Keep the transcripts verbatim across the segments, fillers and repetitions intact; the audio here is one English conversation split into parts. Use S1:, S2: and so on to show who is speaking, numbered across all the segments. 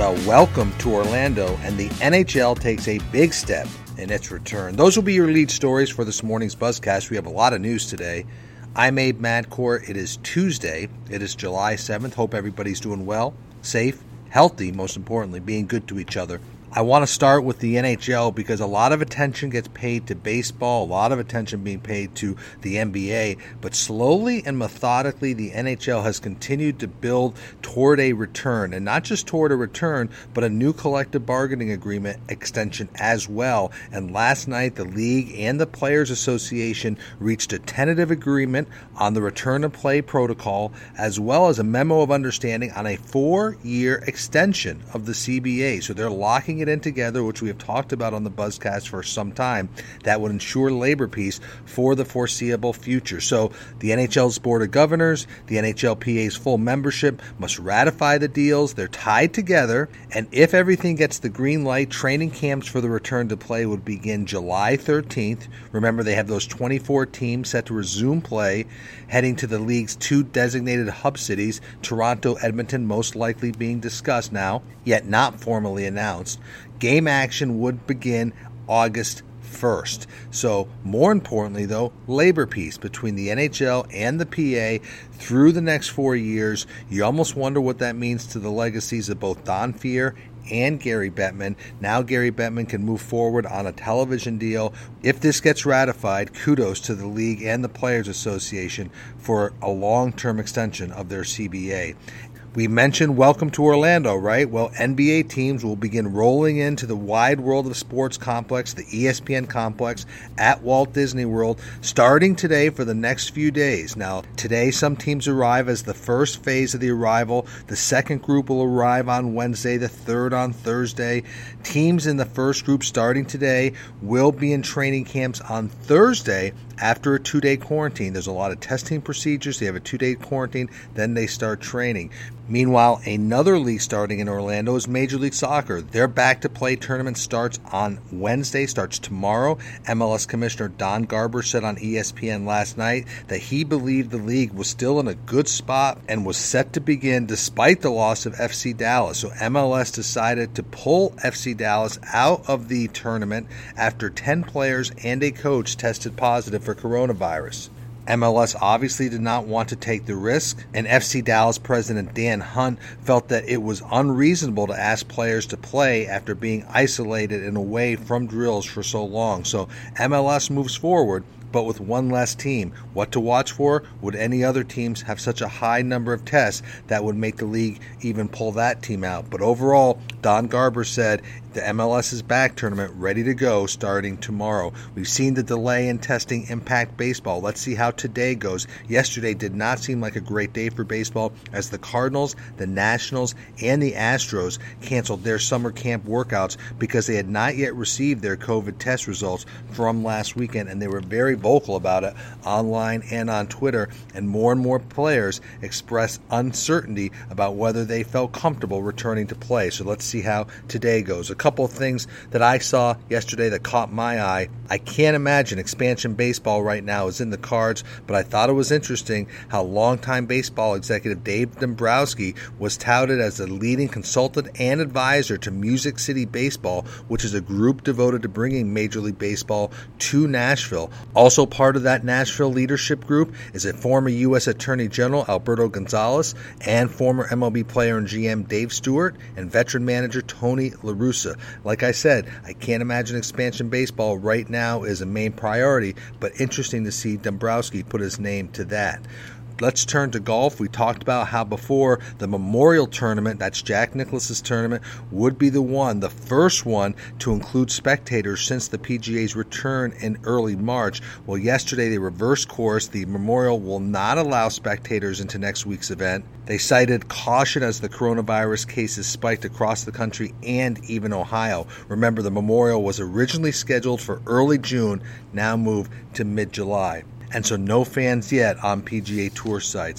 S1: Well, welcome to Orlando, and the N H L takes a big step in its return. Those will be your lead stories for this morning's Buzzcast. We have a lot of news today. I'm Abe Madcourt. It is Tuesday. It is July seventh. Hope everybody's doing well, safe, healthy, most importantly, being good to each other. I want to start with the N H L because a lot of attention gets paid to baseball, a lot of attention being paid to the N B A, but slowly and methodically the N H L has continued to build toward a return, and not just toward a return, but a new collective bargaining agreement extension as well. And last night the league and the Players Association reached a tentative agreement on the return to play protocol, as well as a memo of understanding on a four-year extension of the C B A. So they're locking it in together, which we have talked about on the Buzzcast for some time, that would ensure labor peace for the foreseeable future. So the N H L's Board of Governors, the N H L P A's full membership must ratify the deals. They're tied together, and if everything gets the green light, training camps for the return to play would begin July thirteenth. Remember, they have those twenty-four teams set to resume play, heading to the league's two designated hub cities, Toronto, Edmonton, most likely being discussed now, yet not formally announced. Game action would begin August first. So more importantly, though, labor peace between the N H L and the P A through the next four years. You almost wonder what that means to the legacies of both Don Fehr and Gary Bettman. Now Gary Bettman can move forward on a television deal. If this gets ratified, kudos to the league and the Players Association for a long-term extension of their C B A. We mentioned welcome to Orlando, right? Well, N B A teams will begin rolling into the Wide World of Sports complex, the E S P N complex at Walt Disney World, starting today for the next few days. Now, today some teams arrive as the first phase of the arrival. The second group will arrive on Wednesday, the third on Thursday. Teams in the first group starting today will be in training camps on Thursday after a two-day quarantine. There's a lot of testing procedures. They have a two-day quarantine, then they start training. Meanwhile, another league starting in Orlando is Major League Soccer. Their back-to-play tournament starts on Wednesday, starts tomorrow. M L S Commissioner Don Garber said on E S P N last night that he believed the league was still in a good spot and was set to begin despite the loss of F C Dallas. So M L S decided to pull F C Dallas out of the tournament after ten players and a coach tested positive for coronavirus. M L S obviously did not want to take the risk, and F C Dallas president Dan Hunt felt that it was unreasonable to ask players to play after being isolated and away from drills for so long. So M L S moves forward, but with one less team. What to watch for? Would any other teams have such a high number of tests that would make the league even pull that team out? But overall, Don Garber said the M L S is back tournament ready to go starting tomorrow. We've seen the delay in testing impact baseball. Let's see how today goes. Yesterday did not seem like a great day for baseball as the Cardinals, the Nationals, and the Astros canceled their summer camp workouts because they had not yet received their COVID test results from last weekend, and they were very vocal about it online and on Twitter, and more and more players expressed uncertainty about whether they felt comfortable returning to play. So let's see how today goes. A couple of things that I saw yesterday that caught my eye. I can't imagine expansion baseball right now is in the cards, but I thought it was interesting how longtime baseball executive Dave Dombrowski was touted as the leading consultant and advisor to Music City Baseball, which is a group devoted to bringing Major League Baseball to Nashville. Also part of that Nashville leadership group is a former U S Attorney General Alberto Gonzalez and former M L B player and G M Dave Stewart and veteran manager Tony La Russa. Like I said, I can't imagine expansion baseball right now is a main priority, but interesting to see Dombrowski put his name to that. Let's turn to golf. We talked about how before the Memorial Tournament, that's Jack Nicklaus's tournament, would be the one, the first one to include spectators since the P G A's return in early March. Well, yesterday they reversed course. The Memorial will not allow spectators into next week's event. They cited caution as the coronavirus cases spiked across the country and even Ohio. Remember, the Memorial was originally scheduled for early June, now moved to mid-July. And so no fans yet on P G A Tour sites.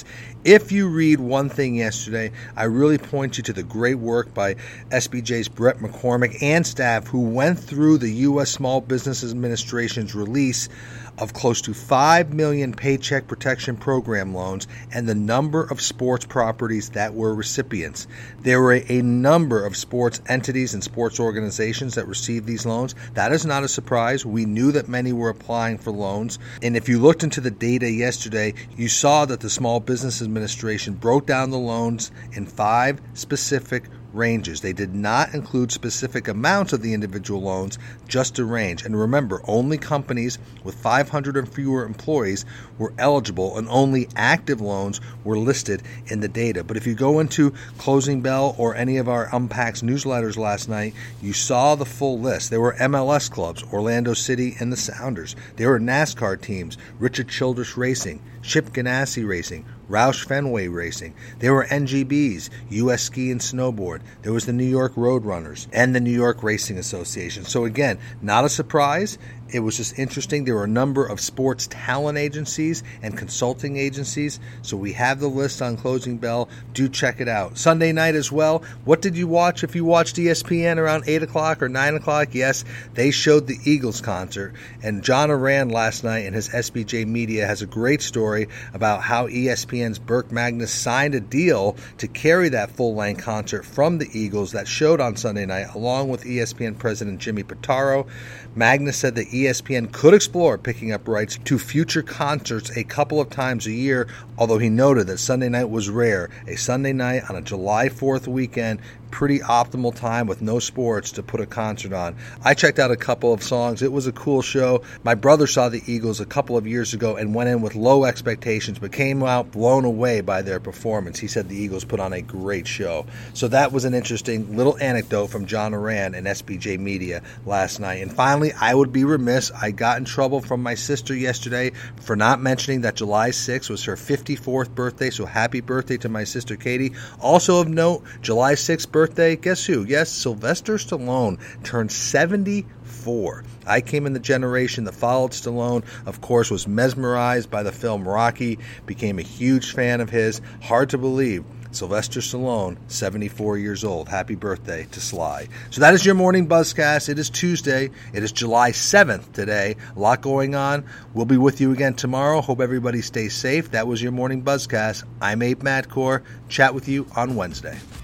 S1: If you read one thing yesterday, I really point you to the great work by S B J's Brett McCormick and staff who went through the U S Small Business Administration's release of close to five million Paycheck Protection Program loans and the number of sports properties that were recipients. There were a number of sports entities and sports organizations that received these loans. That is not a surprise. We knew that many were applying for loans. And if you looked into the data yesterday, you saw that the Small Business Administration broke down the loans in five specific ranges. They did not include specific amounts of the individual loans, just a range. And remember, only companies with five hundred or fewer employees were eligible, and only active loans were listed in the data. But if you go into Closing Bell or any of our Unpacks newsletters last night, you saw the full list. There were M L S clubs, Orlando City and the Sounders. There were NASCAR teams, Richard Childress Racing, Chip Ganassi Racing, Roush Fenway Racing. There were N G Bs, U S Ski and Snowboard. There was the New York Roadrunners and the New York Racing Association. So again, not a surprise. It was just interesting. There were a number of sports talent agencies and consulting agencies. So we have the list on Closing Bell. Do check it out. Sunday night as well. What did you watch? If you watched E S P N around eight o'clock or nine o'clock, yes, they showed the Eagles concert. And John Oran last night in his S B J Media has a great story about how E S P N's Burke Magnus signed a deal to carry that full-length concert from the Eagles that showed on Sunday night, along with E S P N President Jimmy Pitaro. Magnus said that E S P N could explore picking up rights to future concerts a couple of times a year, although he noted that Sunday night was rare. A Sunday night on a July fourth weekend, pretty optimal time with no sports to put a concert on. I checked out a couple of songs. It was a cool show. My brother saw the Eagles a couple of years ago and went in with low expectations, but came out blown away by their performance. He said the Eagles put on a great show. So that was an interesting little anecdote from John Oran and S B J Media last night. And finally, I would be remiss. I got in trouble from my sister yesterday for not mentioning that July sixth was her fifty-fourth birthday, so happy birthday to my sister Katie. Also of note, July sixth birthday Birthday, guess who? Yes, Sylvester Stallone turned seventy-four. I came in the generation that followed Stallone, of course, was mesmerized by the film Rocky, became a huge fan of his. Hard to believe. Sylvester Stallone, seventy-four years old. Happy birthday to Sly. So that is your morning Buzzcast. It is Tuesday. It is July seventh today. A lot going on. We'll be with you again tomorrow. Hope everybody stays safe. That was your morning Buzzcast. I'm Abe Madcore. Chat with you on Wednesday.